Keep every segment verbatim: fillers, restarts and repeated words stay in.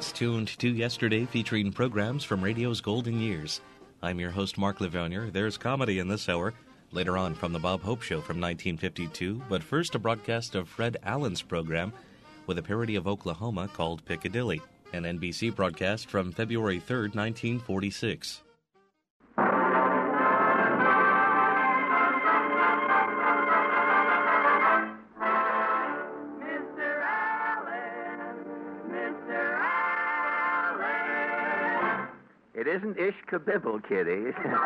It's Tuned to Yesterday, featuring programs from radio's golden years. I'm your host, Mark Lavernier. There's comedy in this hour. Later on, from the Bob Hope Show from nineteen fifty-two. But first, a broadcast of Fred Allen's program with a parody of Oklahoma called Piccadilly. An N B C broadcast from February third, nineteen forty-six. It isn't Ish Kabibble, Kitty.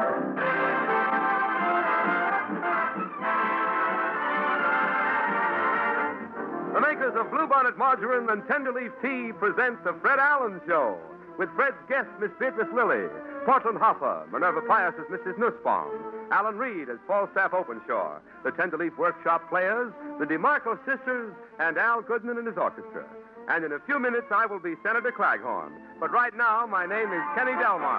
The makers of Bluebonnet Margarine and Tenderleaf Tea present the Fred Allen Show, with Fred's guest, Miss Beatrice Lilly, Portland Hoffa, Minerva Pius as Missus Nussbaum, Alan Reed as Falstaff Openshaw, the Tenderleaf Workshop Players, the DeMarco Sisters, and Al Goodman and his orchestra. And in a few minutes, I will be Senator Claghorn. But right now, my name is Kenny Delmar.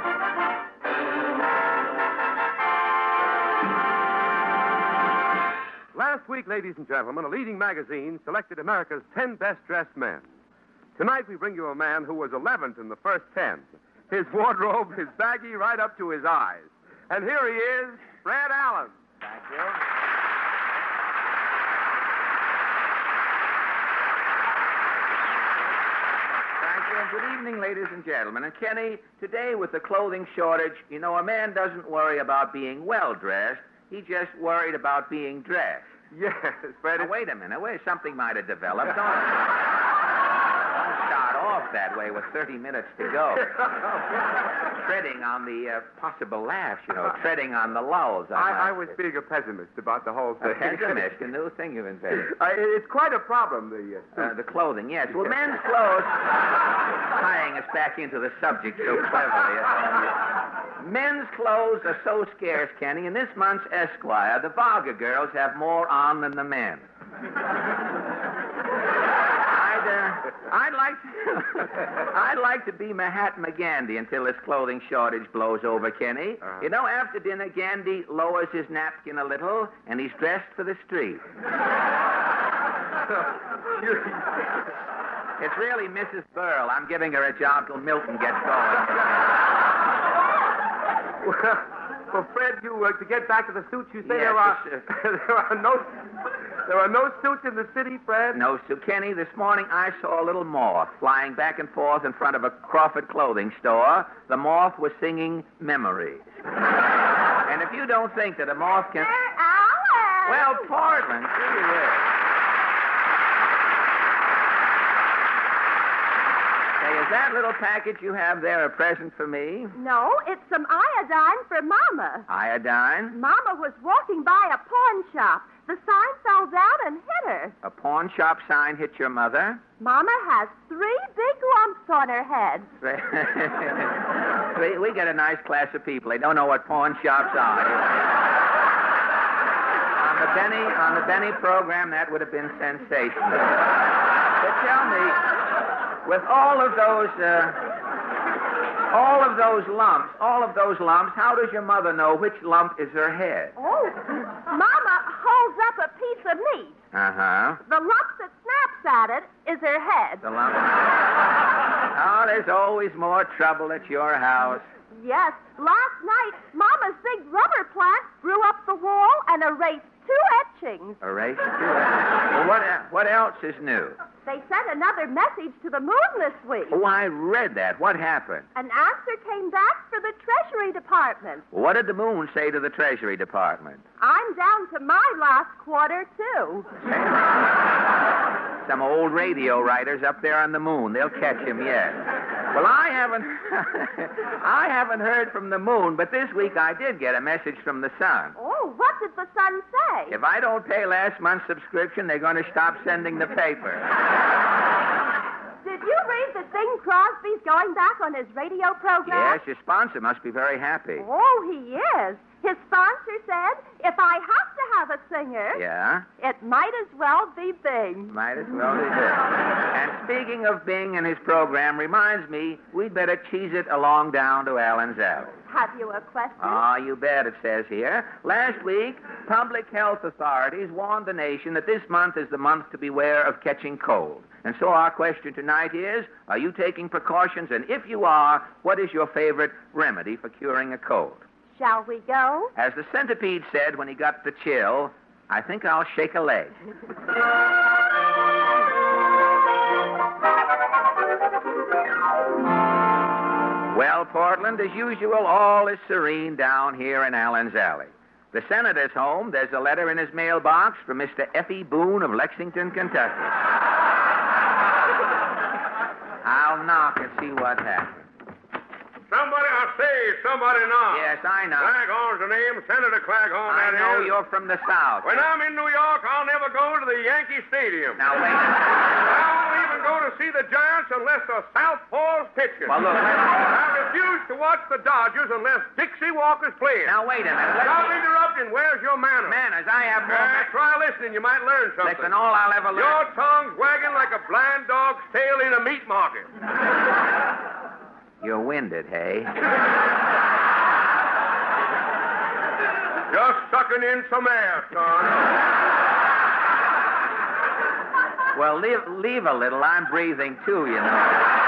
Last week, ladies and gentlemen, a leading magazine selected America's ten best-dressed men. Tonight, we bring you a man who was eleventh in the first ten. His wardrobe is baggy right up to his eyes. And here he is, Fred Allen. Thank you. Good evening, ladies and gentlemen. And Kenny, today with the clothing shortage, you know, a man doesn't worry about being well-dressed. He just worried about being dressed. Yes, Fred. Now, wait a minute. Wait, something might have developed. Don't, don't start off that way with thirty minutes to go. Treading on the uh, possible laughs, you know, treading on the lulls. I, I was being a pessimist about the whole thing. A pessimist, a new thing you've invented. Uh, it's quite a problem, the uh, uh, the clothing, yes. Well, men's clothes, tying us back into the subject so cleverly. Uh, men's clothes are so scarce, Kenny. In this month's Esquire, the Varga girls have more on than the men. I'd like to, I'd like to be Mahatma Gandhi until this clothing shortage blows over, Kenny. Uh-huh. You know, after dinner, Gandhi lowers his napkin a little, and he's dressed for the street. It's really Missus Burl. I'm giving her a job till Milton gets going. Well, well, Fred, you uh, to get back to the suits, you say Yes, there are uh, there are no there are no suits in the city, Fred? No, so Kenny, this morning I saw a little moth flying back and forth in front of a Crawford clothing store. The moth was singing Memories. And if you don't think that a moth can... Alan! Well, Portland, gee whiz. Say, is that little package you have there a present for me? No, it's some iodine for Mama. Iodine? Mama was walking by a pawn shop. The sign fell down and hit her. A pawn shop sign hit your mother? Mama has three big lumps on her head. we, we get a nice class of people. They don't know what pawn shops are. on the Benny on the Benny program, that would have been sensational. But tell me, with all of those, uh, all of those lumps, all of those lumps, how does your mother know which lump is her head? Oh, Mama holds up a piece of meat. Uh-huh. The lump that snaps at it is her head. The lump. Oh, there's always more trouble at your house. Yes, last night, Mama's big rubber plant grew up the wall and erased two etchings. Erased two etchings? Well, what, what else is new? They sent another message to the moon this week. Oh, I read that. What happened? An answer came back for the Treasury Department. What did the moon say to the Treasury Department? I'm down to my last quarter, too. Some old radio writers up there on the moon. They'll catch him yet. Well, I haven't I haven't heard from the moon, but this week I did get a message from the sun. Oh, what did the sun say? If I don't pay last month's subscription, they're going to stop sending the paper. Did you read that Bing Crosby's going back on his radio program? Yes, your sponsor must be very happy. Oh, he is. His sponsor said, if I have to have a singer, Yeah? it might as well be Bing. Might as well be Bing. And speaking of Bing and his program, reminds me we'd better cheese it along down to Allen's Alley. Have you a question? Ah, you bet, it says here. Last week, public health authorities warned the nation that this month is the month to beware of catching cold. And so our question tonight is, are you taking precautions? And if you are, what is your favorite remedy for curing a cold? Shall we go? As the centipede said when he got the chill, I think I'll shake a leg. Well, Portland, as usual, all is serene down here in Allen's Alley. The senator's home. There's a letter in his mailbox from Mister F E. Boone of Lexington, Kentucky. I'll knock and see what happens. Somebody, I say, somebody knock. Yes, I know. Claghorn's the name, Senator Claghorn, I that know is. you're from the South. When I'm in New York, I'll never go to the Yankee Stadium. Now, wait a I won't even go to see the Giants unless the Southpaw's pitching. Well, look. I refuse to watch the Dodgers unless Dixie Walker's playing. Now, wait a minute. Let's Stop interrupting. Where's your manners? Manners, I have more... Uh, try listening. You might learn something. Listen, all I'll ever learn... Your tongue's wagging like a blind dog's tail in a meat market. You're winded, hey? Just sucking in some air, son. Well, leave, leave a little. I'm breathing, too, you know.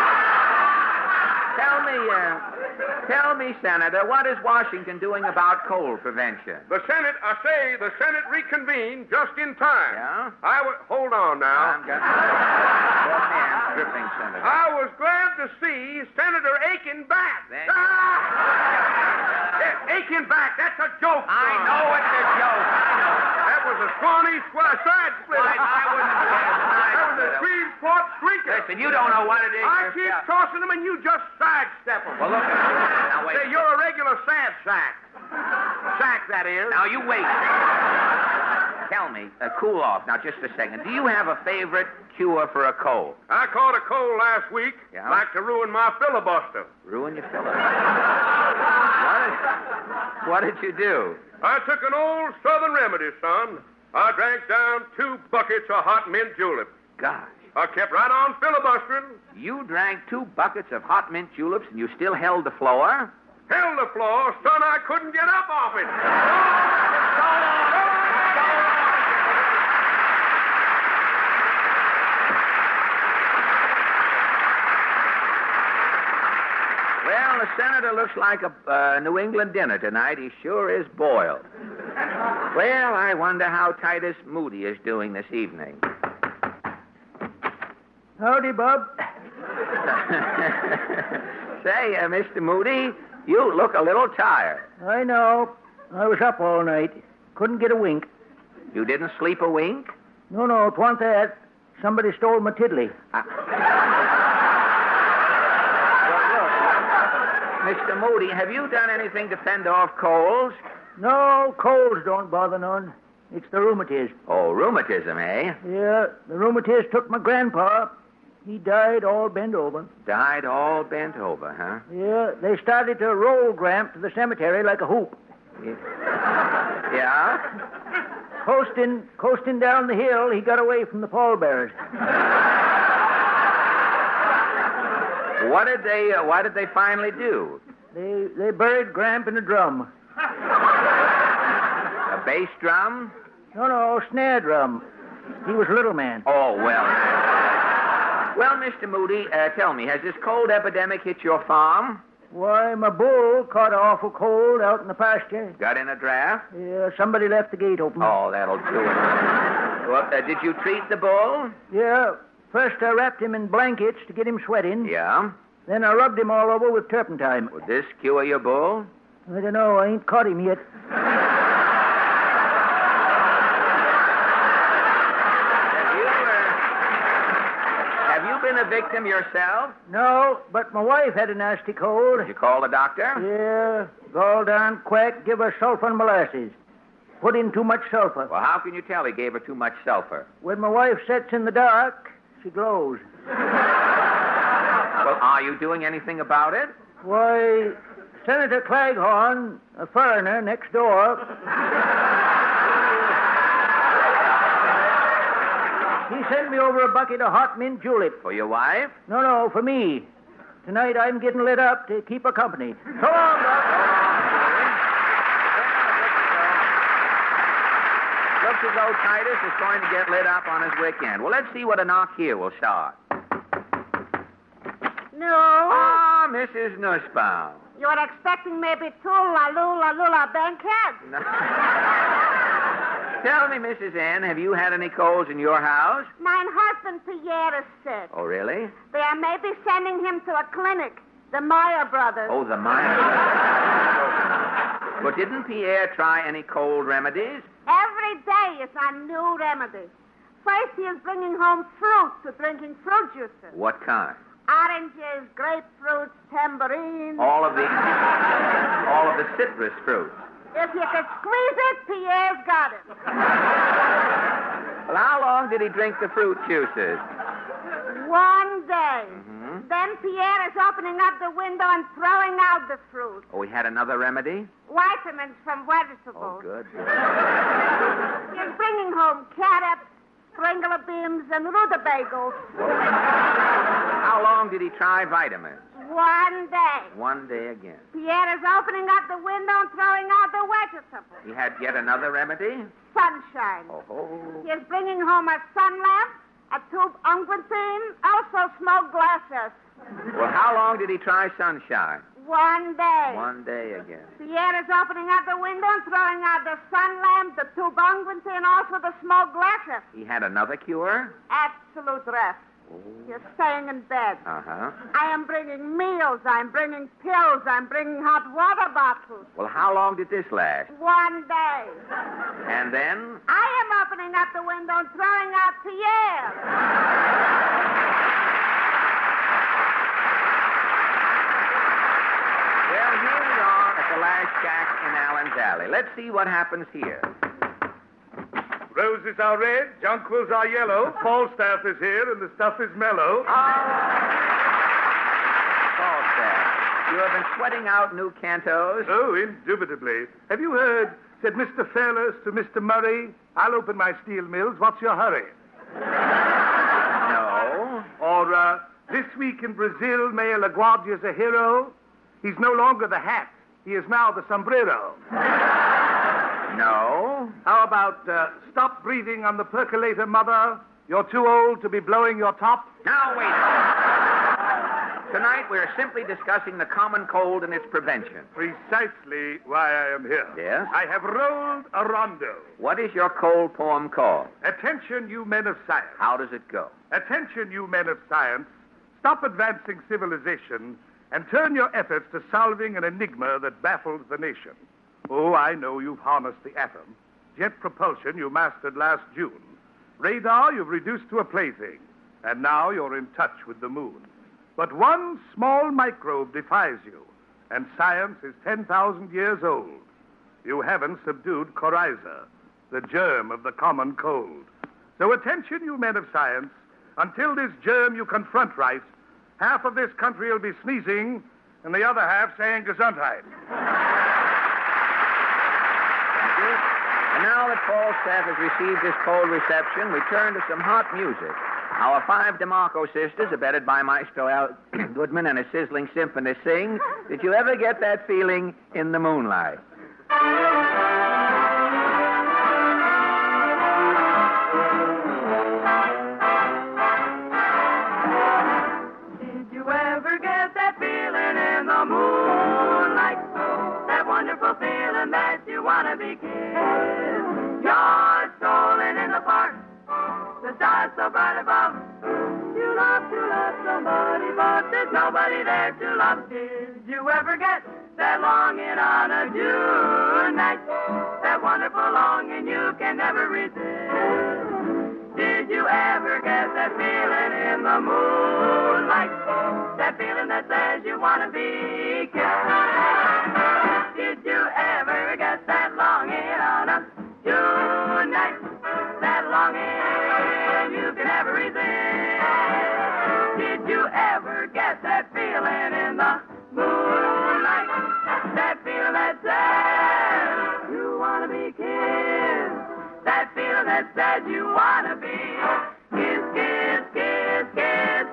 Tell me, uh, tell me, Senator, what is Washington doing about cold prevention? The Senate, I say, the Senate reconvened just in time. Yeah? I was, hold on now. I'm got your hands dripping, Senator. I was glad to see Senator Aiken back. Then- Ah! Yeah, Aiken back, that's a joke, I son. know it's a joke. I know. That was a scrawny squ- side split. I, I wouldn't say it's That was a nice. three-sport streaker. Listen, you don't know what it is I keep yourself. tossing them and you just sidestep them. Well, look. Now, wait. Say, you're a regular sad sack. Sack, that is. Now, you wait. Tell me, uh, cool off. Now, just a second. Do you have a favorite cure for a cold? I caught a cold last week. Yeah? Like to ruin my filibuster. Ruin your filler. What did, what did you do? I took an old Southern remedy, son. I drank down two buckets of hot mint julep. Gosh. I kept right on filibustering. You drank two buckets of hot mint juleps and you still held the floor? Held the floor, son, I couldn't get up off it. Well, the senator looks like a uh, New England dinner tonight. He sure is boiled. Well, I wonder how Titus Moody is doing this evening. Howdy, Bob. Say, uh, Mister Moody, you look a little tired. I know. I was up all night. Couldn't get a wink. You didn't sleep a wink? No, no, 'twa'n't that. Somebody stole my tiddly. Mister Moody, have you done anything to fend off colds? No, colds don't bother none. It's the rheumatiz. Oh, rheumatism, eh? Yeah, the rheumatiz took my grandpa. He died all bent over. Died all bent over, huh? Yeah, they started to roll Gramp to the cemetery like a hoop. Yeah? Coasting, coasting down the hill, he got away from the pallbearers. What did they, uh, what did they finally do? They, they buried Gramp in a drum. A bass drum? No, no, snare drum. He was a little man. Oh, well. Well, Mister Moody, uh, tell me, has this cold epidemic hit your farm? Why, my bull caught an awful cold out in the pasture. Got in a draft? Yeah, somebody left the gate open. Oh, that'll do it. Well, uh, did you treat the bull? Yeah. First I wrapped him in blankets to get him sweating. Yeah. Then I rubbed him all over with turpentine. Would this cure your bull? I don't know. I ain't caught him yet. Have you been a victim yourself? No, but my wife had a nasty cold. Did you call the doctor? Yeah. Gall down quack, give her sulfur and molasses. Put in too much sulfur. Well, how can you tell he gave her too much sulfur? When my wife sits in the dark, she glows. Well, are you doing anything about it? Why, Senator Claghorn, a foreigner next door, he sent me over a bucket of hot mint julep. For your wife? No, no, for me. Tonight I'm getting lit up to keep her company. So long, Doc. looks as though Titus is going to get lit up on his weekend. Well, let's see what a knock here will start. No. Ah, Missus Nussbaum. You were expecting maybe two la lula lula bankheads. No. Tell me, Missus N, have you had any colds in your house? Mine husband Pierre is sick. Oh, really? They are maybe sending him to a clinic. The Meyer brothers. Oh, the Meyer. But didn't Pierre try any cold remedies? Every day is a new remedy. First, he is bringing home fruit to drinking fruit juices. What kind? Oranges, grapefruits, tambourines. All of the, all of the citrus fruits. If you could squeeze it, Pierre's got it. Well, how long did he drink the fruit juices? One day. Mm-hmm. Then Pierre is opening up the window and throwing out the fruit. Oh, he had another remedy? Vitamins from vegetables. Oh, good. He's bringing home carrots, stringler beans, and rutabagas. How long did he try vitamins? One day. One day again. Pierre is opening up the window and throwing out the vegetables. He had yet another remedy? Sunshine. Oh. He is bringing home a sun lamp, a tube unguentine, also smoke glasses. Well, how long did he try sunshine? One day. One day again. Pierre is opening up the window and throwing out the sun lamp, the tube unguentine, and also the smoke glasses. He had another cure? Absolute rest. Oh. You're staying in bed. Uh-huh. I am bringing meals. I'm bringing pills. I'm bringing hot water bottles. Well, how long did this last? One day. And then? I am opening up the window and throwing out Pierre. Well, here we are at the last shack in Allen's Alley. Let's see what happens here. Roses are red, jonquils are yellow, Falstaff is here, and the stuff is mellow. Falstaff, you have been sweating out new cantos. Oh, indubitably. Have you heard, said Mister Fairless to Mister Murray, I'll open my steel mills, what's your hurry? No. Or, uh, this week in Brazil, Mayor LaGuardia's a hero. He's no longer the hat, he is now the sombrero. No. How about, uh, stop breathing on the percolator, Mother? You're too old to be blowing your top. Now, wait a minute. Tonight, we're simply discussing the common cold and its prevention. Precisely why I am here. Yes? I have rolled a rondo. What is your cold poem called? Attention, you men of science. How does it go? Attention, you men of science. Stop advancing civilization and turn your efforts to solving an enigma that baffles the nation. Oh, I know you've harnessed the atom. Jet propulsion you mastered last June. Radar you've reduced to a plaything. And now you're in touch with the moon. But one small microbe defies you, and science is ten thousand years old. You haven't subdued coryza, the germ of the common cold. So attention, you men of science. Until this germ you confront right, half of this country will be sneezing, and the other half saying Gesundheit. And now that Falstaff has received his cold reception, we turn to some hot music. Our five DeMarco sisters, abetted by Maestro Al Goodman and a sizzling symphony, sing, Did You Ever Get That Feeling in the Moonlight? Did you ever get that feeling in the moonlight? That wonderful feeling that you want to be kissed. You're strolling in the park, the stars so bright above. You love to love somebody, but there's nobody there to love. Did you ever get that longing on a June night? That wonderful longing you can never resist. Did you ever get that feeling in the moonlight? That feeling that says you want to be kissed. Did you ever get that longing on a June night? That longing you can never resist. Did you ever get that feeling in the moonlight? That feeling that says you want to be kissed. That feeling that says you want to be kiss, kiss, kiss, kiss,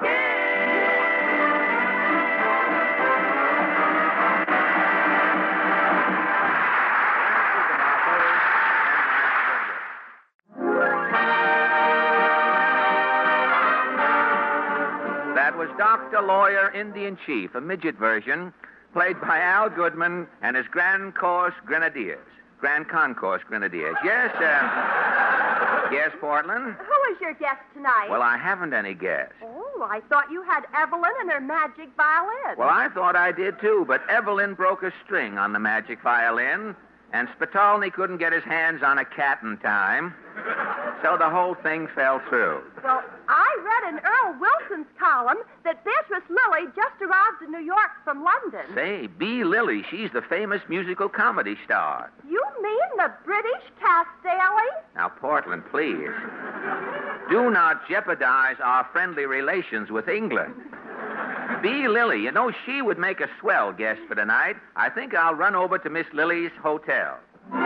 was Doctor Lawyer, Indian Chief, a midget version, played by Al Goodman and his Grand Course Grenadiers. Grand Concourse Grenadiers. Yes, uh, yes, Portland? Who is your guest tonight? Well, I haven't any guess. Oh, I thought you had Evelyn and her magic violin. Well, I thought I did, too, but Evelyn broke a string on the magic violin, and Spitalny couldn't get his hands on a cat in time, so the whole thing fell through. Well, I read in Earl Wilson's column that Beatrice Lilly just arrived in New York from London. Say, Bea Lilly, she's the famous musical comedy star. You mean the British Cass Daly? Now, Portland, please. Do not jeopardize our friendly relations with England. Bea Lilly, you know, she would make a swell guest for tonight. I think I'll run over to Miss Lilly's hotel.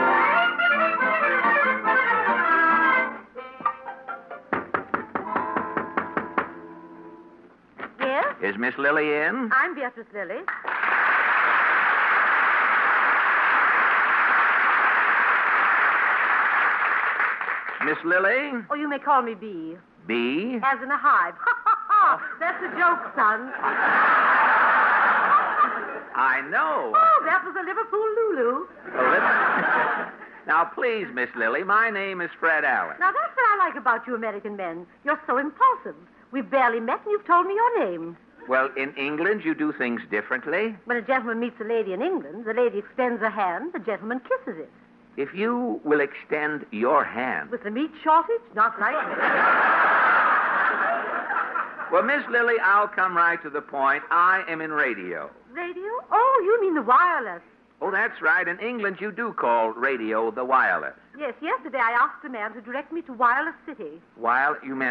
Yes? Is Miss Lilly in? I'm Beatrice Lilly. Miss Lilly? Oh, you may call me Bee. Bee? As in a hive. Ha, ha, ha. That's a joke, son. I know. Oh, that was a Liverpool Lulu. Well, let- Now, please, Miss Lilly, my name is Fred Allen. Now, that's what I like about you American men. You're so impulsive. We've barely met and you've told me your name. Well, in England, you do things differently. When a gentleman meets a lady in England, the lady extends her hand, the gentleman kisses it. If you will extend your hand. With the meat shortage, not likely. Well, Miss Lilly, I'll come right to the point. I am in radio. Radio? Oh, you mean the wireless. Oh, that's right. In England, you do call radio the wireless. Yes, yesterday I asked a man to direct me to Wireless City. While you meant...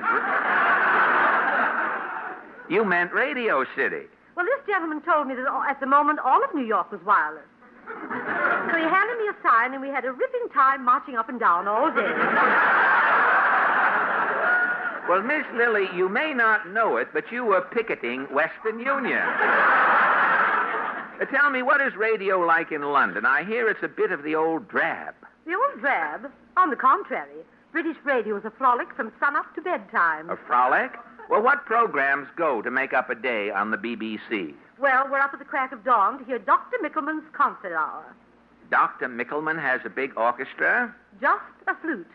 you meant Radio City. Well, this gentleman told me that at the moment all of New York was wireless. So he handed me a sign, and we had a ripping time marching up and down all day. Well, Miss Lilly, you may not know it, but you were picketing Western Union. Uh, tell me, what is radio like in London? I hear it's a bit of the old drab. The old drab? On the contrary. British radio is a frolic from sun-up to bedtime. A frolic? Well, what programs go to make up a day on the B B C? Well, we're up at the crack of dawn to hear Doctor Mickelman's concert hour. Doctor Mickelman has a big orchestra? Just a flute.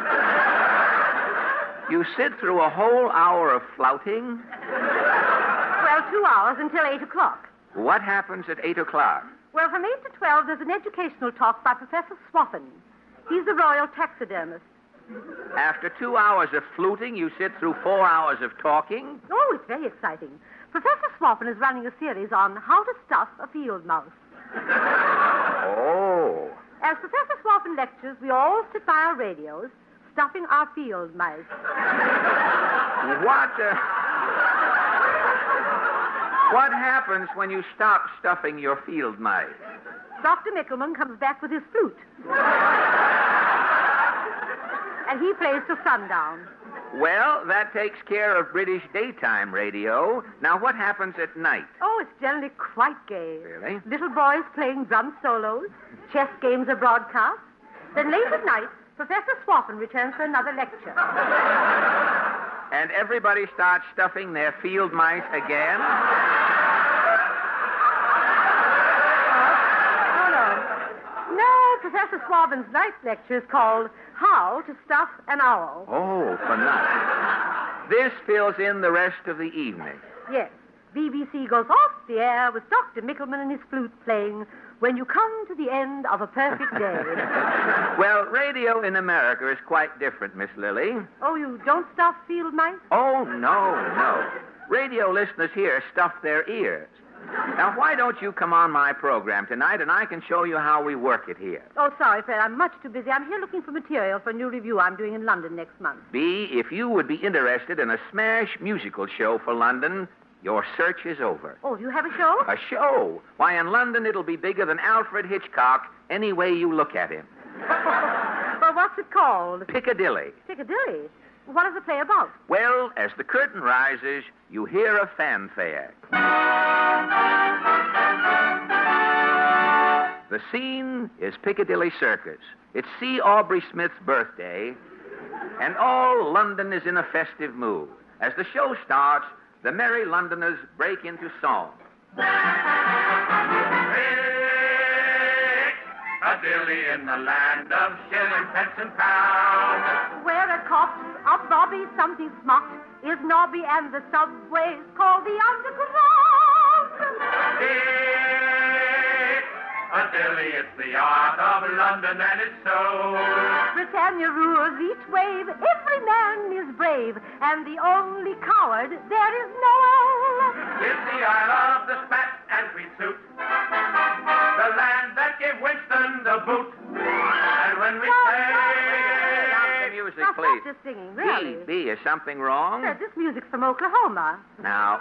You sit through a whole hour of flouting? Well, two hours until eight o'clock. What happens at eight o'clock? Well, from eight to twelve, there's an educational talk by Professor Swaffin. He's the royal taxidermist. After two hours of fluting, you sit through four hours of talking? Oh, it's very exciting. Professor Swaffin is running a series on how to stuff a field mouse. Oh. As Professor Swaffin lectures, we all sit by our radios, stuffing our field mice. What, uh, what happens when you stop stuffing your field mice? Doctor Mickelman comes back with his flute. And he plays till sundown. Well, that takes care of British daytime radio. Now, what happens at night? Oh, it's generally quite gay. Really? Little boys playing drum solos, chess games are broadcast. Then late at night, Professor Swaffin returns for another lecture. And everybody starts stuffing their field mice again? Oh, no. No, Professor Swaffin's night lecture is called How to Stuff an Owl. Oh, for nothing. This fills in the rest of the evening. Yes. B B C goes off the air with Doctor Mickelman and his flute playing When You Come to the End of a Perfect Day. Well, radio in America is quite different, Miss Lilly. Oh, you don't stuff field mice? Oh, no, no. Radio listeners here stuff their ears. Now, why don't you come on my program tonight, and I can show you how we work it here. Oh, sorry, Fred. I'm much too busy. I'm here looking for material for a new review I'm doing in London next month. B, if you would be interested in a smash musical show for London, your search is over. Oh, you have a show? A show? Why, in London, it'll be bigger than Alfred Hitchcock any way you look at him. Well, what's it called? Piccadilly. Piccadilly? What is the play about? Well, as the curtain rises, you hear a fanfare. The scene is Piccadilly Circus. It's C. Aubrey Smith's birthday, and all London is in a festive mood. As the show starts, the merry Londoners break into song. Piccadilly in the land of shilling, pence, and pounds. Where a cop's a bobby, something smart is nobby, and the subway's called the Underground. Piccadilly, it's the art of London, and it's so. Britannia rules each wave, every man is brave, and the only coward there is Noel. It's the Isle of the Spat and Tweed Suit, the land that gave Winston the boot. And when we say... Stop the music, Now, please. stop just singing, really. B, B, is something wrong? Sir, this music's from Oklahoma. Now,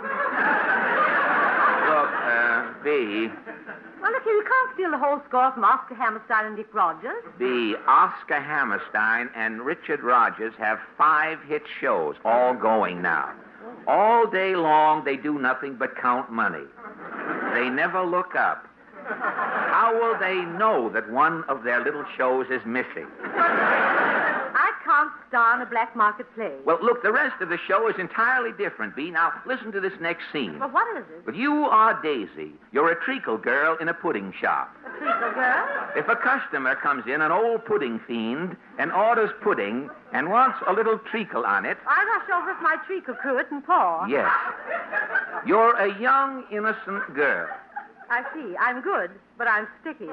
look, uh, B, Well, look here, you can't steal the whole score from Oscar Hammerstein and Dick Rogers. B, Oscar Hammerstein and Richard Rogers have five hit shows all going now. All day long, they do nothing but count money. They never look up. How will they know that one of their little shows is missing? I can't star in a black market play. Well, look, the rest of the show is entirely different, B. Now, listen to this next scene. Well, what is it? But you are Daisy. You're a treacle girl in a pudding shop. A treacle girl? If a customer comes in, an old pudding fiend, and orders pudding and wants a little treacle on it... I rush over with my treacle cruet and paw. Yes. You're a young, innocent girl. I see. I'm good, but I'm sticky.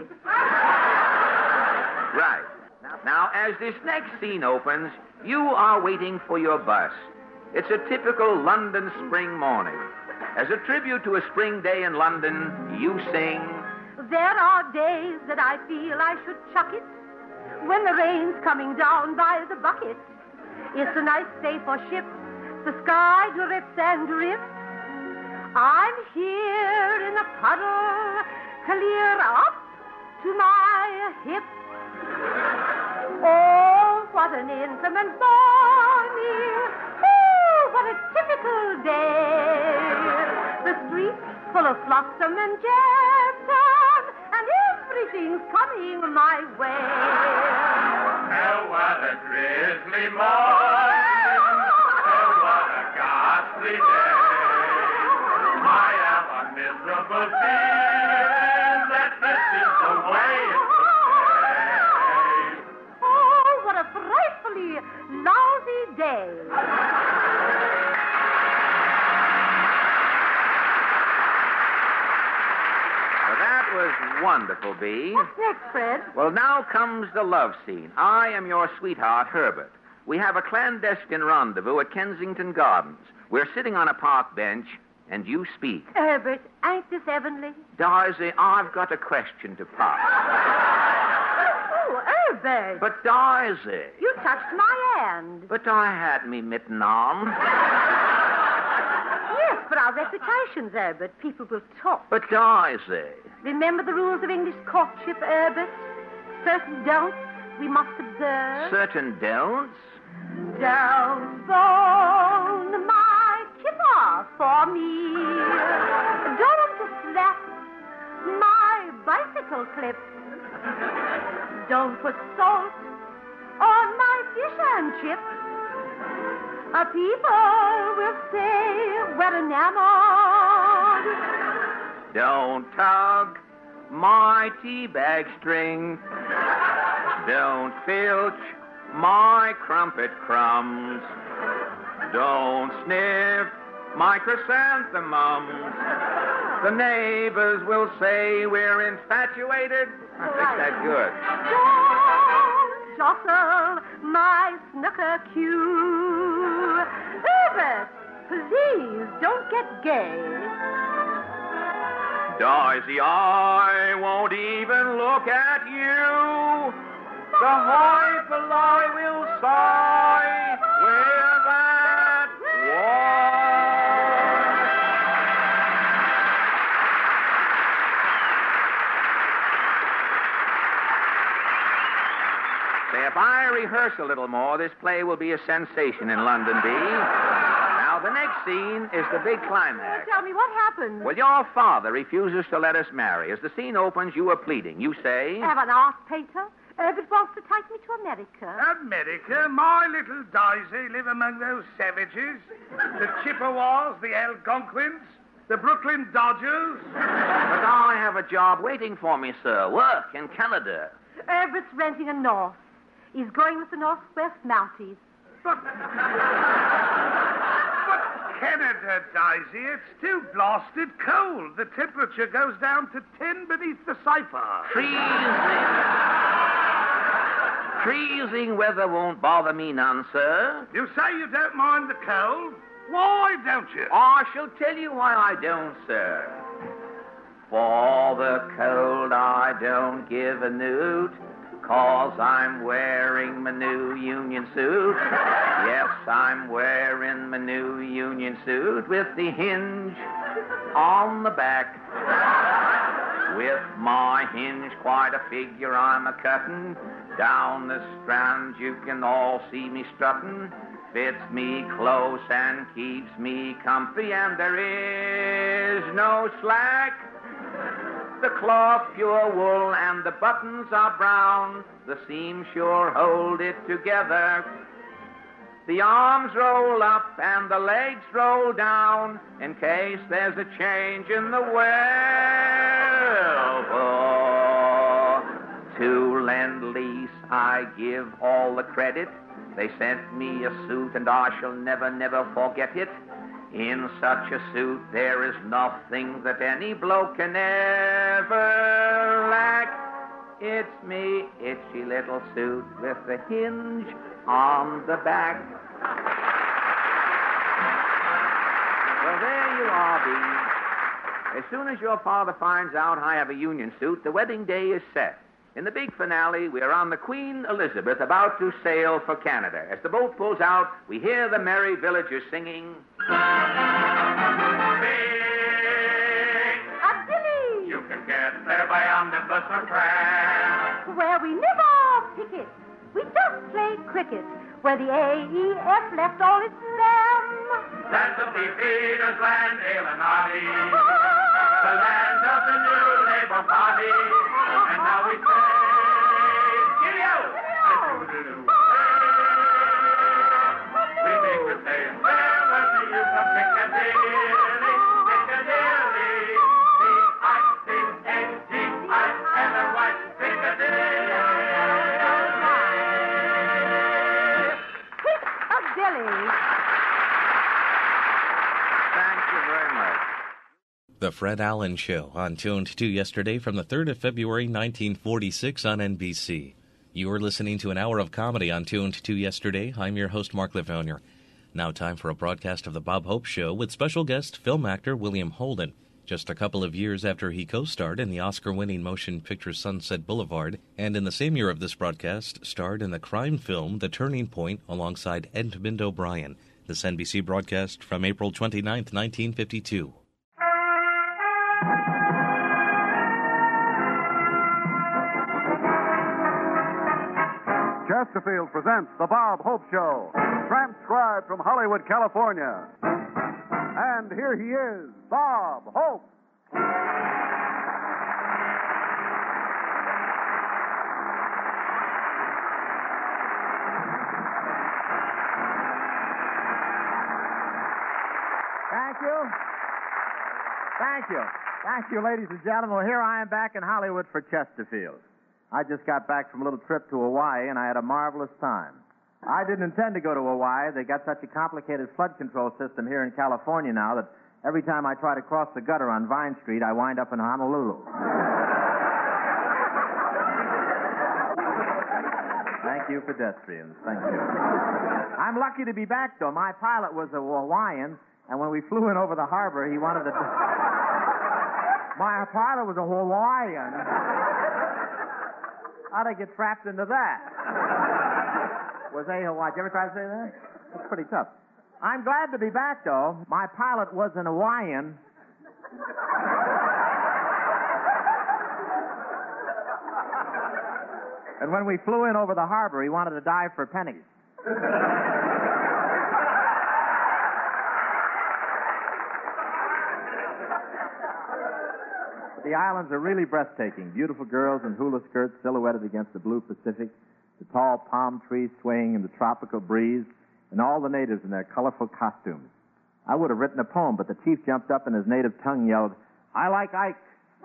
Right. Now, as this next scene opens, you are waiting for your bus. It's a typical London spring morning. As a tribute to a spring day in London, you sing... There are days that I feel I should chuck it when the rain's coming down by the bucket. It's a nice day for ships. The sky drips and drips. I'm here in a puddle, clear up to my hips. Oh, what an inclement morning. Oh, what a typical day. The streets full of blossom and jetsam, and everything's coming my way. Oh, what a grisly morning. Oh, what a ghastly day. I have a miserable feeling that this is the way it's Oh, what a frightfully lousy day. Well, that was wonderful, B. What's next, Fred? Well, now comes the love scene. I am your sweetheart, Herbert. We have a clandestine rendezvous at Kensington Gardens. We're sitting on a park bench, and you speak. Herbert, ain't this heavenly? Daisy, I've got a question to pop. Oh, Herbert. But Daisy... You touched my hand. But I had me mitten on. Yes, for our reputations, Herbert. People will talk. But Daisy... Remember the rules of English courtship, Herbert? Certain don'ts we must observe. Certain don'ts? Don't bone my kipper for me. Don't slap my bicycle clip. Don't put salt on my fish and chips. Uh, people will say we're enamored. Don't tug my tea bag string. Don't filch my crumpet crumbs. Don't sniff my chrysanthemums. The neighbors will say we're infatuated. I think that's good. Don't jostle my snooker cue. Herbert, please don't get gay. Daisy, I won't even look at you. The hoi polloi will sigh with that one. Say, if I rehearse a little more, this play will be a sensation in London, B. Now, the next scene is the big climax. Tell me, what happened? Well, your father refuses to let us marry. As the scene opens, you are pleading. You say... Have an art painter Herbert wants to take me to America. America? My little Daisy live among those savages. The Chippewas, the Algonquins, the Brooklyn Dodgers. But I have a job waiting for me, sir. Work in Canada. Herbert's renting a North. He's going with the Northwest Mounties. But... but Canada, Daisy, it's too blasted cold. The temperature goes down to ten beneath the cipher. Freezing. Freezing weather won't bother me none, sir. You say you don't mind the cold? Why don't you? I shall tell you why I don't, sir. For the cold I don't give a newt, 'cause I'm wearing my new union suit. Yes, I'm wearing my new union suit with the hinge on the back. With my hinge quite a figure I'm a cuttin'. Down the strand you can all see me struttin'. Fits me close and keeps me comfy, and there is no slack. The cloth pure wool and the buttons are brown. The seams sure hold it together. The arms roll up and the legs roll down in case there's a change in the well. Oh, to Lend-Lease I give all the credit. They sent me a suit and I shall never, never forget it. In such a suit there is nothing that any bloke can ever lack. It's me, itchy little suit with the hinge on the back. Well, there you are, Bee. As soon as your father finds out I have a union suit, the wedding day is set. In the big finale, we are on the Queen Elizabeth about to sail for Canada. As the boat pulls out, we hear the merry villagers singing. Sing, A dilly! you can get there by omnibus or tram. Where we never picket. We just play cricket. Where the A E F left all its stem. That's the Peters land, ale and Noddy. The land of the new Labour Party. And now we say, cheerio! And toodaloo. We make the same there when the youth of Piccadilly, Piccadilly, C I C A D I L L Y, Piccadilly. Piccadilly. Thank you very much. The Fred Allen Show on Tuned to Yesterday from the third of February, nineteen forty-six on N B C. You are listening to an hour of comedy on Tuned to Yesterday. I'm your host, Mark Lavounier. Now time for a broadcast of The Bob Hope Show with special guest film actor William Holden. Just a couple of years after he co-starred in the Oscar-winning motion picture Sunset Boulevard, and in the same year of this broadcast, starred in the crime film The Turning Point alongside Edmund O'Brien. This N B C broadcast from April twenty-ninth, nineteen fifty-two. Chesterfield presents The Bob Hope Show, transcribed from Hollywood, California. And here he is, Bob Hope. Thank you. Thank you. Thank you, ladies and gentlemen. Well, here I am back in Hollywood for Chesterfield. I just got back from a little trip to Hawaii, and I had a marvelous time. I didn't intend to go to Hawaii. They got such a complicated flood control system here in California now that every time I try to cross the gutter on Vine Street, I wind up in Honolulu. Thank you, pedestrians. Thank you. I'm lucky to be back, though. My pilot was a Hawaiian, and when we flew in over the harbor, he wanted to... My pilot was a Hawaiian. How'd I get trapped into that? Was a Hawaii. Did you ever try to say that? That's pretty tough. I'm glad to be back, though. My pilot was an Hawaiian. And when we flew in over the harbor, he wanted to dive for pennies. The the islands are really breathtaking. Beautiful girls in hula skirts silhouetted against the blue Pacific, the tall palm trees swaying in the tropical breeze, and all the natives in their colorful costumes. I would have written a poem, but the chief jumped up in his native tongue yelled, "I like Ike."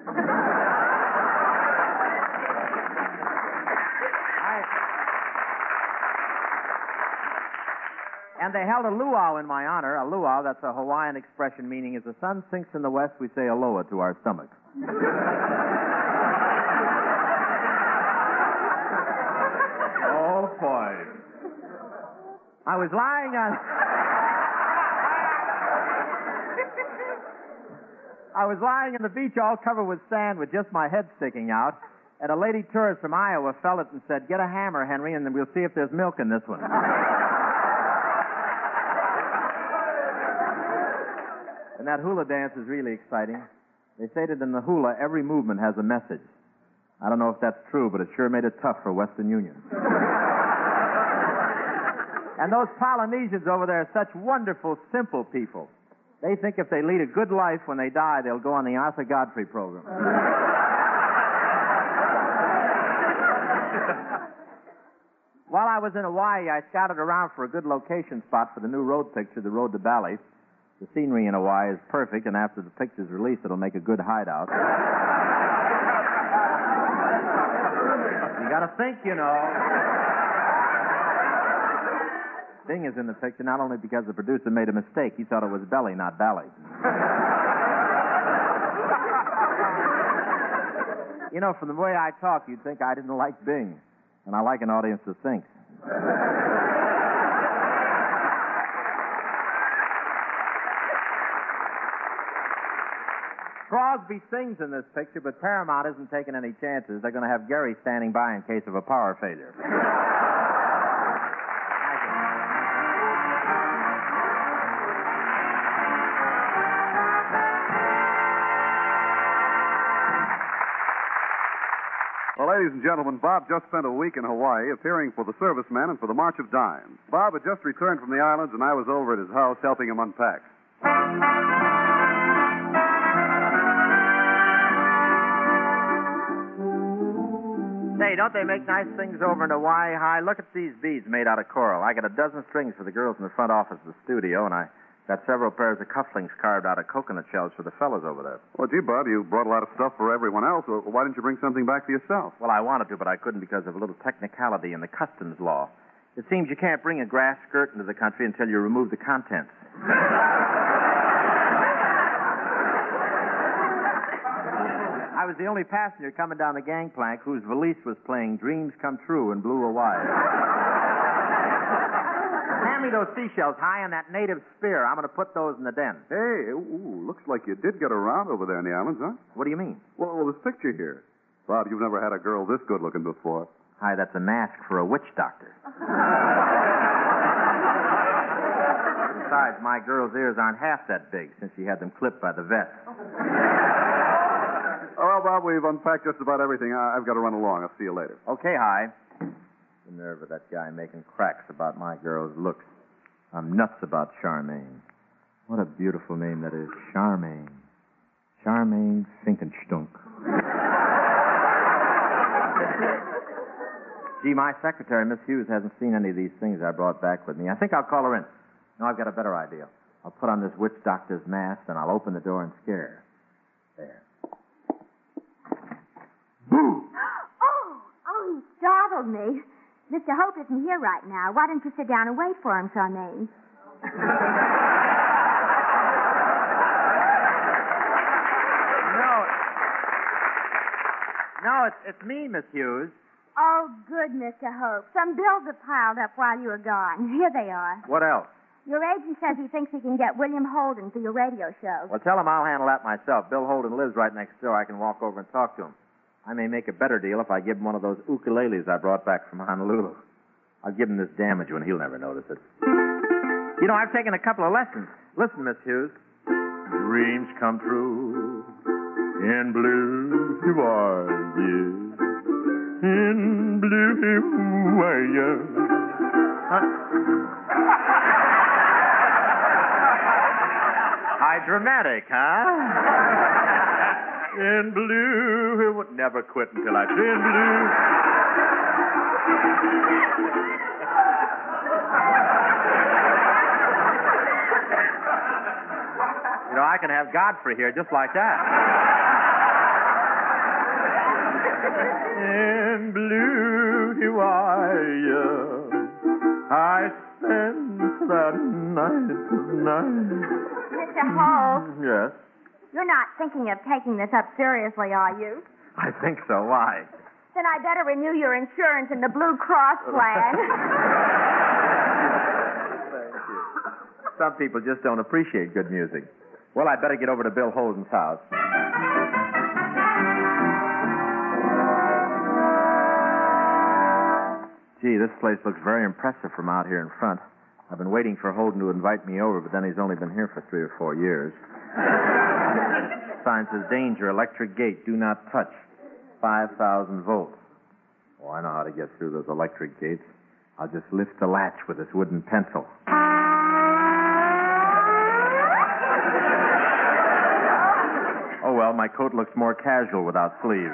I... And they held a luau in my honor. A luau, that's a Hawaiian expression meaning as the sun sinks in the west, we say aloha to our stomachs. Oh, boy. I was lying on... I was lying on the beach all covered with sand with just my head sticking out, and a lady tourist from Iowa felt it and said, "Get a hammer, Henry, and then we'll see if there's milk in this one." And that hula dance is really exciting. They say that in the hula, every movement has a message. I don't know if that's true, but it sure made it tough for Western Union. And those Polynesians over there are such wonderful, simple people. They think if they lead a good life when they die, they'll go on the Arthur Godfrey program. While I was in Hawaii, I scouted around for a good location spot for the new road picture, The Road to Bali. The scenery in Hawaii is perfect, and after the picture's released, it'll make a good hideout. You gotta think, you know. Sting is in the picture not only because the producer made a mistake. He thought it was belly, not Bali. You know, from the way I talk, you'd think I didn't like Bing. And I like an audience that thinks. Crosby sings in this picture, but Paramount isn't taking any chances. They're going to have Gary standing by in case of a power failure. Well, ladies and gentlemen, Bob just spent a week in Hawaii appearing for the Servicemen and for the March of Dimes. Bob had just returned from the islands, and I was over at his house helping him unpack. Say, don't they make nice things over in Hawaii High? Look at these beads made out of coral. I got a dozen strings for the girls in the front office of the studio, and I got several pairs of cufflinks carved out of coconut shells for the fellas over there. Well, gee, Bob, you brought a lot of stuff for everyone else. Well, why didn't you bring something back for yourself? Well, I wanted to, but I couldn't because of a little technicality in the customs law. It seems you can't bring a grass skirt into the country until you remove the contents. I was the only passenger coming down the gangplank whose valise was playing Dreams Come True in Blue Hawaii. Hand me those seashells high on that native spear. I'm going to put those in the den. Hey, ooh, looks like you did get around over there in the islands, huh? What do you mean? Well, well, this picture here. Bob, you've never had a girl this good-looking before. Hi, that's a mask for a witch doctor. Besides, my girl's ears aren't half that big since she had them clipped by the vet. Oh, well, Bob, we've unpacked just about everything. I- I've got to run along. I'll see you later. Okay, Hi. The nerve of that guy making cracks about my girl's looks. I'm nuts about Charmaine. What a beautiful name that is, Charmaine. Charmaine Finkenstunk. Gee, my secretary, Miss Hughes, hasn't seen any of these things I brought back with me. I think I'll call her in. No, I've got a better idea. I'll put on this witch doctor's mask, and I'll open the door and scare her. There. Oh, oh, he startled me. Mister Hope isn't here right now. Why don't you sit down and wait for him, Charmaine? No. No, it's, it's me, Miss Hughes. Oh, good, Mister Hope. Some bills have piled up while you were gone. Here they are. What else? Your agent says he thinks he can get William Holden for your radio show. Well, tell him I'll handle that myself. Bill Holden lives right next door. I can walk over and talk to him. I may make a better deal if I give him one of those ukuleles I brought back from Honolulu. I'll give him this damaged one. He'll never notice it. You know, I've taken a couple of lessons. Listen, Miss Hughes. Dreams come true in blue Hawaii. In blue Hawaii. Huh? Hi, dramatic, huh? In blue. It would never quit until I in blue. You know, I can have Godfrey here just like that. In blue Hawaii, I spent that night tonight. Mister Holt, Yes? you're not thinking of taking this up seriously, are you? I think so. Why? Then I better renew your insurance in the Blue Cross plan. Thank you. Some people just don't appreciate good music. Well, I'd better get over to Bill Holden's house. Gee, this place looks very impressive from out here in front. I've been waiting for Holden to invite me over, but then he's only been here for three or four years. Sign says, danger, electric gate, do not touch. five thousand volts. Oh, I know how to get through those electric gates. I'll just lift the latch with this wooden pencil. Oh, well, my coat looks more casual without sleeves.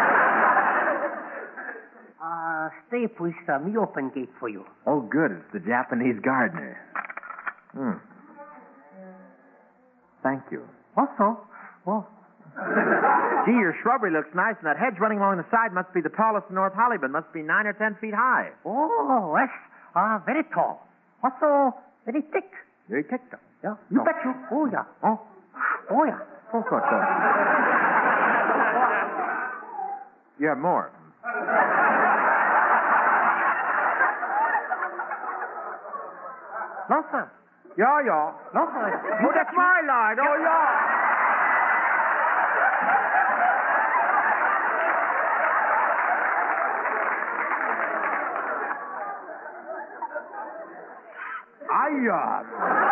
Uh, stay, please. Uh, me open gate for you. Oh, good. It's the Japanese gardener. Hmm. Thank you. Also, well, Gee, your shrubbery looks nice, and that hedge running along the side must be the tallest in North Hollywood. Must be nine or ten feet high. oh, yes, uh, very tall. Also, very thick. Very thick, though. Yeah, you Oh. bet you. Oh, yeah. Oh, Oh, yeah. oh, so, so. You have more. No, sir. Yeah, yeah. No, sir. Oh, that's my line. Oh, yeah. Ay-ya.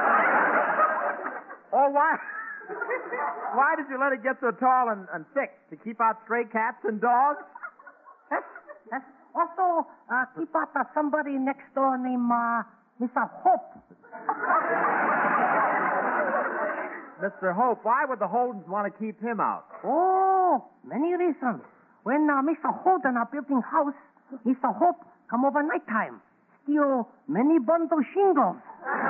Oh, why? Why did you let it get so tall and, and thick? To keep out stray cats and dogs? Yes, yes. Also, uh, keep out uh, somebody next door named uh, Mister Hope. Mister Hope, why would the Holdens want to keep him out? Oh, many reasons. When uh, Mister Holden are building house, Mister Hope come over nighttime, steal many bundle shingles.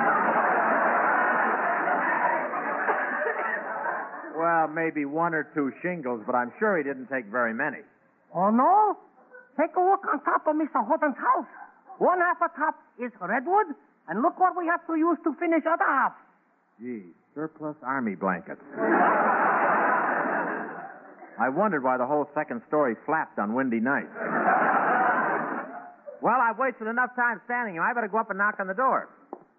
Well, maybe one or two shingles, but I'm sure he didn't take very many. Oh, no? Take a look on top of Mister Holden's house. One half of top is redwood, and look what we have to use to finish other half. Gee, surplus army blankets. I wondered why the whole second story flapped on windy nights. Well, I've wasted enough time standing here. I better go up and knock on the door.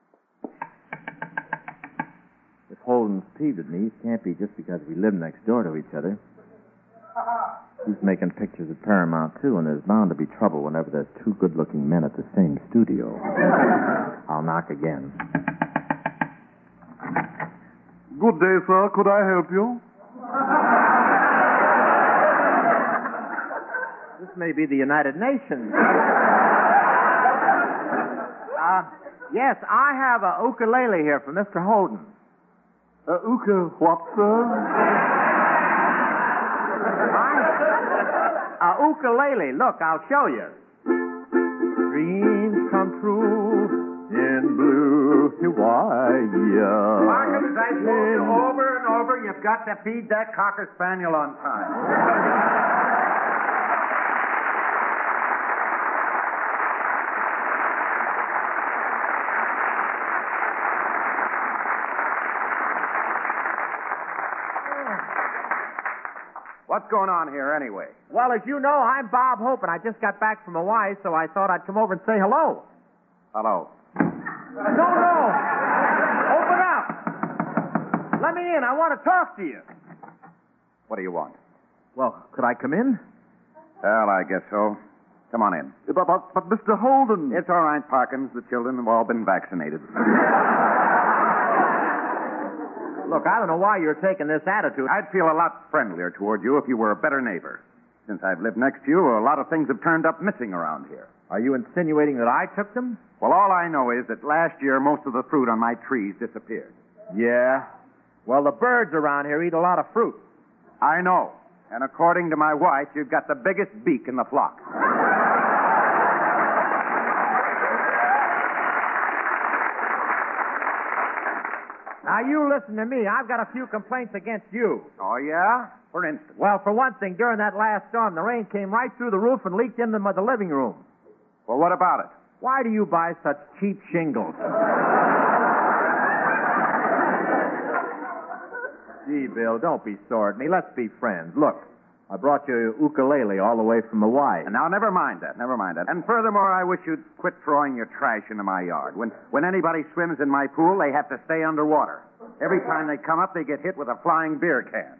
If Holden's peeved at me, it can't be just because we live next door to each other. He's making pictures at Paramount, too, and there's bound to be trouble whenever there's two good-looking men at the same studio. I'll knock again. Good day, sir. Could I help you? This may be the United Nations. uh, yes, I have a ukulele here for Mister Holden. Uh, uka what, sir? A ukulele. Look, I'll show you. Dreams come true in blue Hawaii. Marcus, as I told you over and over, you've got to feed that Cocker Spaniel on time. What's going on here, anyway? Well, as you know, I'm Bob Hope, and I just got back from Hawaii, so I thought I'd come over and say hello. Hello. No, no. Open up. Let me in. I want to talk to you. What do you want? Well, could I come in? Well, I guess so. Come on in. But, but, but Mister Holden... It's all right, Parkins. The children have all been vaccinated. Look, I don't know why you're taking this attitude. I'd feel a lot friendlier toward you if you were a better neighbor. Since I've lived next to you, a lot of things have turned up missing around here. Are you insinuating that I took them? Well, all I know is that last year most of the fruit on my trees disappeared. Yeah. Well, the birds around here eat a lot of fruit. I know. And according to my wife, you've got the biggest beak in the flock. Now, you listen to me. I've got a few complaints against you. Oh, yeah? For instance? Well, for one thing, during that last storm, the rain came right through the roof and leaked into the, the living room. Well, what about it? Why do you buy such cheap shingles? Gee, Bill, don't be sore at me. Let's be friends. Look, I brought you a ukulele all the way from Hawaii. And now, never mind that. Never mind that. And furthermore, I wish you'd quit throwing your trash into my yard. When when anybody swims in my pool, they have to stay underwater. Every time they come up, they get hit with a flying beer can.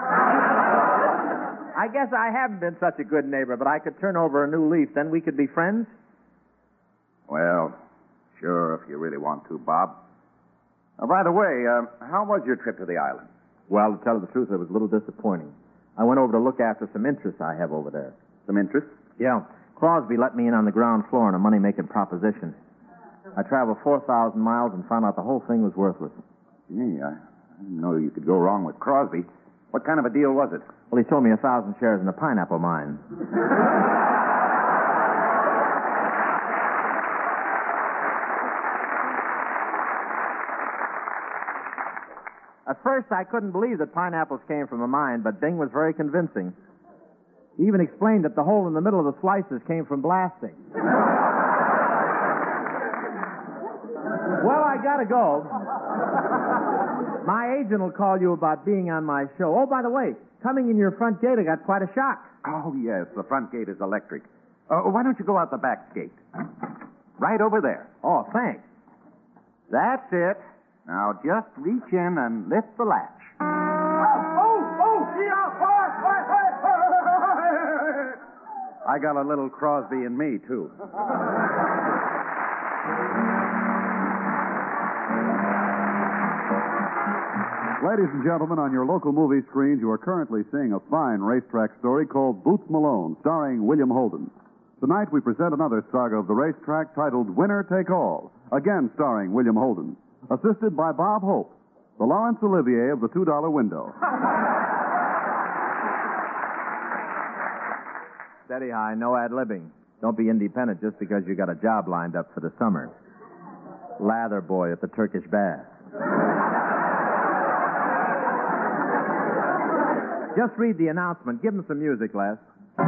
I guess I haven't been such a good neighbor, but I could turn over a new leaf. Then we could be friends? Well, sure, if you really want to, Bob. Oh, by the way, uh, how was your trip to the island? Well, to tell the truth, it was a little disappointing. I went over to look after some interests I have over there. Some interests? Yeah. Crosby let me in on the ground floor on a money-making proposition. I traveled four thousand miles and found out the whole thing was worthless. Gee, I didn't know you could go wrong with Crosby. What kind of a deal was it? Well, he sold me a thousand shares in a pineapple mine. At first, I couldn't believe that pineapples came from a mine, but Ding was very convincing. He even explained that the hole in the middle of the slices came from blasting. Well, I gotta go. My agent will call you about being on my show. Oh, by the way, coming in your front gate, I got quite a shock. Oh, yes, the front gate is electric. Uh, why don't you go out the back gate? Right over there. Oh, thanks. That's it. Now just reach in and lift the latch. Oh, oh, yeah, I got a little Crosby in me, too. Ladies and gentlemen, on your local movie screens, you are currently seeing a fine racetrack story called Boots Malone, starring William Holden. Tonight we present another saga of the racetrack titled Winner Take All, again starring William Holden, assisted by Bob Hope, the Laurence Olivier of the two dollar window. Steady, high, no ad-libbing. Don't be independent just because you got a job lined up for the summer. Lather boy at the Turkish bath. Just read the announcement. Give them some music, Les.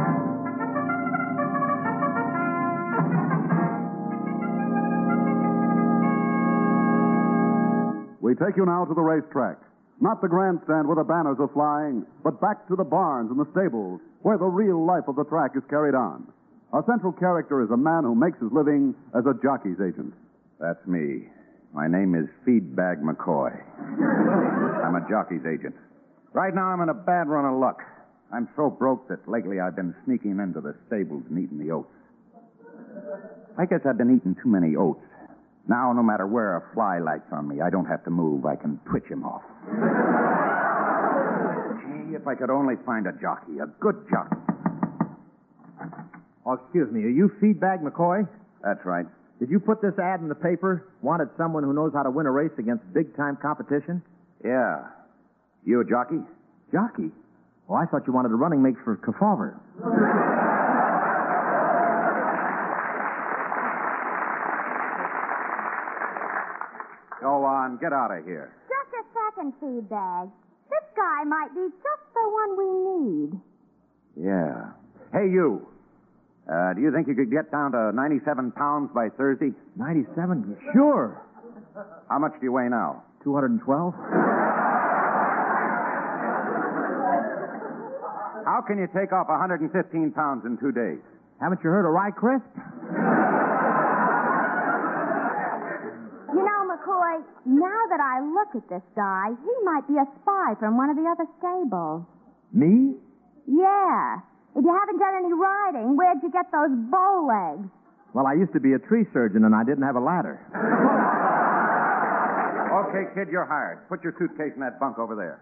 We take you now to the racetrack. Not the grandstand where the banners are flying, but back to the barns and the stables, where the real life of the track is carried on. Our central character is a man who makes his living as a jockey's agent. That's me. My name is Feedbag McCoy. I'm a jockey's agent. Right now, I'm in a bad run of luck. I'm so broke that lately I've been sneaking into the stables and eating the oats. I guess I've been eating too many oats. Now, no matter where a fly lights on me, I don't have to move. I can twitch him off. Gee, if I could only find a jockey, a good jockey. Oh, excuse me. Are you Feedbag McCoy? That's right. Did you put this ad in the paper? Wanted someone who knows how to win a race against big-time competition? Yeah. You a jockey? Jockey? Oh, I thought you wanted a running mate for Kefauver. Go on, get out of here. Just a second, Feedbag. This guy might be just the one we need. Yeah. Hey, you. Uh, do you think you could get down to ninety-seven pounds by Thursday? ninety-seven? Sure. How much do you weigh now? two hundred twelve. How can you take off one hundred fifteen pounds in two days? Haven't you heard of Rye Crisp? You know, McCoy, now that I look at this guy, he might be a spy from one of the other stables. Me? Yeah. If you haven't done any riding, where'd you get those bow legs? Well, I used to be a tree surgeon, and I didn't have a ladder. Okay, kid, you're hired. Put your suitcase in that bunk over there.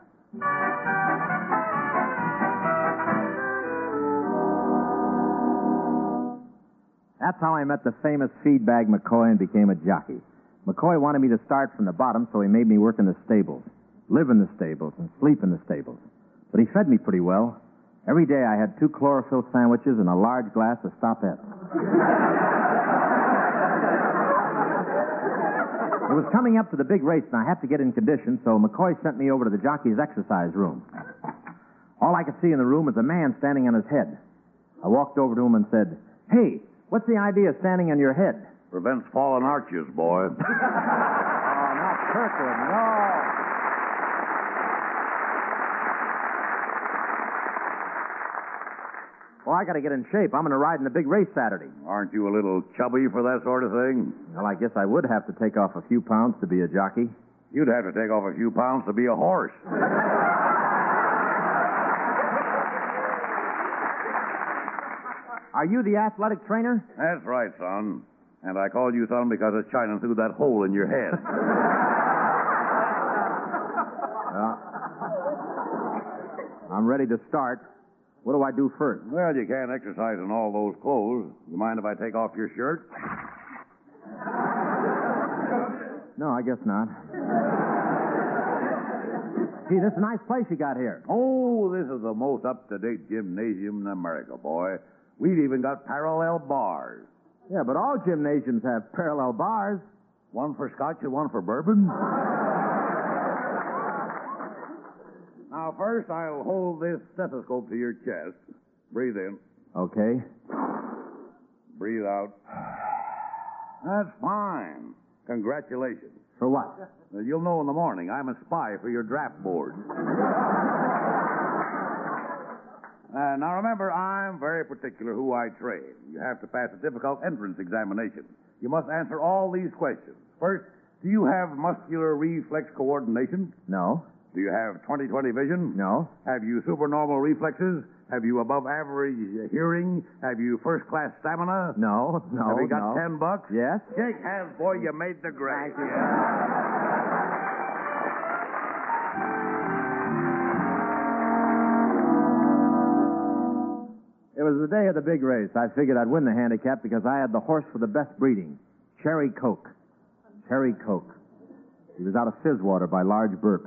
That's how I met the famous Feedbag McCoy and became a jockey. McCoy wanted me to start from the bottom, so he made me work in the stables, live in the stables, and sleep in the stables. But he fed me pretty well. Every day I had two chlorophyll sandwiches and a large glass of Stopette. It was coming up to the big race, and I had to get in condition, so McCoy sent me over to the jockey's exercise room. All I could see in the room was a man standing on his head. I walked over to him and said, "Hey, what's the idea of standing on your head?" Prevents fallen arches, boy. Oh, not Kirkwood, no. Well, I got to get in shape. I'm going to ride in the big race Saturday. Aren't you a little chubby for that sort of thing? Well, I guess I would have to take off a few pounds to be a jockey. You'd have to take off a few pounds to be a horse. Are you the athletic trainer? That's right, son. And I called you son because it's shining through that hole in your head. Well, I'm ready to start. What do I do first? Well, you can't exercise in all those clothes. You mind if I take off your shirt? No, I guess not. Gee, this is a nice place you got here. Oh, this is the most up-to-date gymnasium in America, boy. We've even got parallel bars. Yeah, but all gymnasiums have parallel bars. One for scotch and one for bourbon. Now, first, I'll hold this stethoscope to your chest. Breathe in. Okay. Breathe out. That's fine. Congratulations. For what? Uh, You'll know in the morning. I'm a spy for your draft board. Uh, now, remember, I'm very particular who I train. You have to pass a difficult entrance examination. You must answer all these questions. First, do you have muscular reflex coordination? No. Do you have twenty twenty vision? No. Have you supernormal reflexes? Have you above average hearing? Have you first class stamina? No, no, Have you got no. ten bucks? Yes. Shake hands, boy. You made the grade. Thank you. It was the day of the big race. I figured I'd win the handicap because I had the horse for the best breeding. Cherry Coke. Cherry Coke. He was out of Fizzwater by large burp.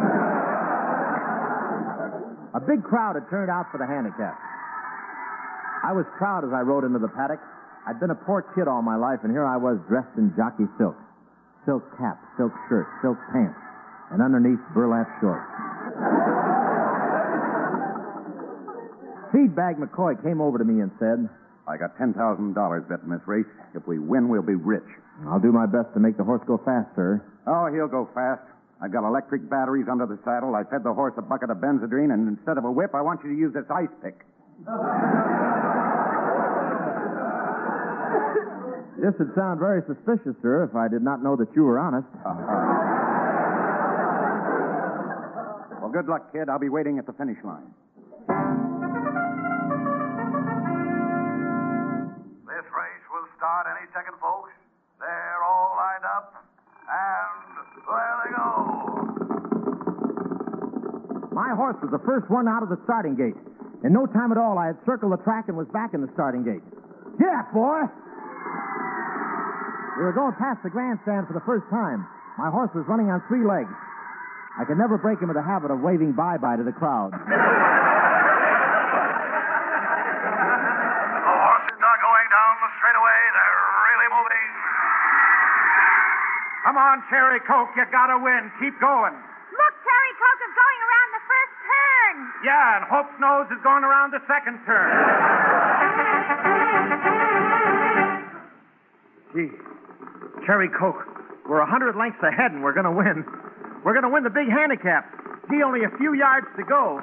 A big crowd had turned out for the handicap. I was proud as I rode into the paddock. I'd been a poor kid all my life, and here I was dressed in jockey silk. Silk cap, silk shirt, silk pants, and underneath burlap shorts. Feedbag McCoy came over to me and said, I got ten thousand dollars betting this race. If we win, we'll be rich. I'll do my best to make the horse go fast, sir. Oh, he'll go fast. I've got electric batteries under the saddle. I fed the horse a bucket of Benzedrine, and instead of a whip, I want you to use this ice pick. This would sound very suspicious, sir, if I did not know that you were honest. Well, good luck, kid. I'll be waiting at the finish line. This race will start any second, folks. They're all lined up, and there they go. My horse was the first one out of the starting gate. In no time at all, I had circled the track and was back in the starting gate. Yeah, boy! We were going past the grandstand for the first time. My horse was running on three legs. I could never break him of the habit of waving bye-bye to the crowd. The horses are going down the straightaway. They're really moving. Come on, Cherry Coke. You gotta win. Keep going. Look, Cherry Coke is going around the first turn. Yeah, and Hope's Nose is going around the second turn. Gee, Cherry Coke, we're a hundred lengths ahead, and we're gonna win. We're gonna win the big handicap. Gee, only a few yards to go.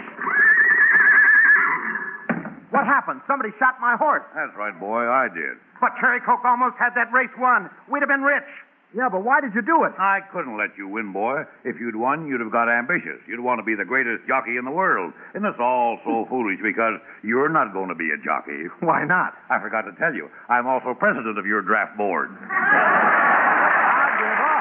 What happened? Somebody shot my horse. That's right, boy. I did. But Cherry Coke almost had that race won. We'd have been rich. Yeah, but why did you do it? I couldn't let you win, boy. If you'd won, you'd have got ambitious. You'd want to be the greatest jockey in the world. And it's all so foolish because you're not going to be a jockey. Why not? I forgot to tell you. I'm also president of your draft board. I give up.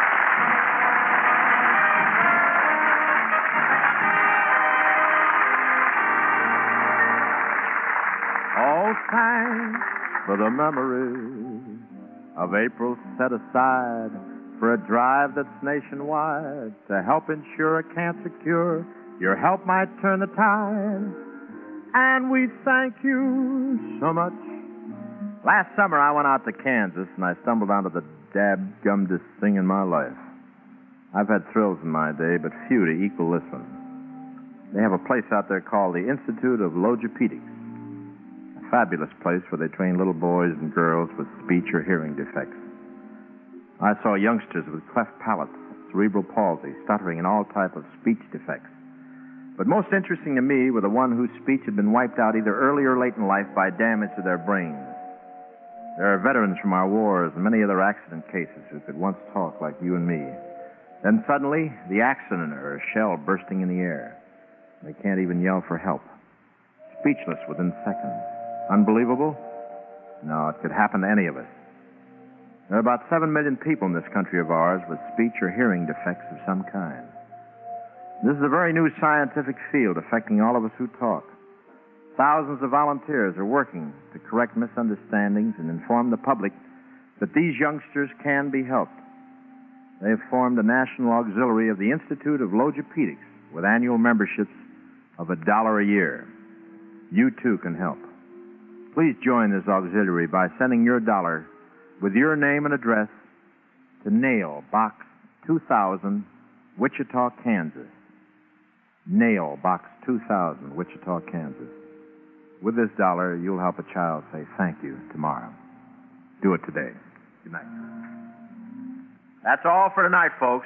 All thanks for the memories of April set aside for a drive that's nationwide to help ensure a cancer cure. Your help might turn the tide. and we thank you so much. Last summer, I went out to Kansas, and I stumbled onto the dab-gumdest thing in my life. I've had thrills in my day, but few to equal this one. They have a place out there called the Institute of Logopedics. A fabulous place where they train little boys and girls with speech or hearing defects. I saw youngsters with cleft palates, cerebral palsy, stuttering, and all type of speech defects. But most interesting to me were the one whose speech had been wiped out either early or late in life by damage to their brains. There are veterans from our wars and many other accident cases who could once talk like you and me. Then suddenly, the accident or a shell bursting in the air. They can't even yell for help. Speechless within seconds. Unbelievable? No, it could happen to any of us. There are about seven million people in this country of ours with speech or hearing defects of some kind. This is a very new scientific field affecting all of us who talk. Thousands of volunteers are working to correct misunderstandings and inform the public that these youngsters can be helped. They have formed a national auxiliary of the Institute of Logopedics with annual memberships of a dollar a year. You too can help. Please join this auxiliary by sending your dollar with your name and address to Nail, Box two thousand, Wichita, Kansas. Nail, Box two thousand, Wichita, Kansas. With this dollar, you'll help a child say thank you tomorrow. Do it today. Good night. That's all for tonight, folks.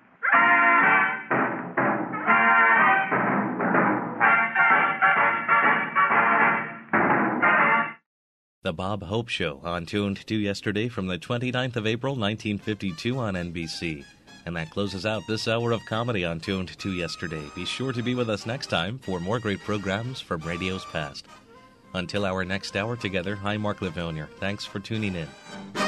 The Bob Hope Show on Tuned to Yesterday from the twenty-ninth of April, nineteen fifty-two on N B C. And that closes out this hour of comedy on Tuned to Yesterday. Be sure to be with us next time for more great programs from radio's past. Until our next hour together, I'm Mark Livonia. Thanks for tuning in.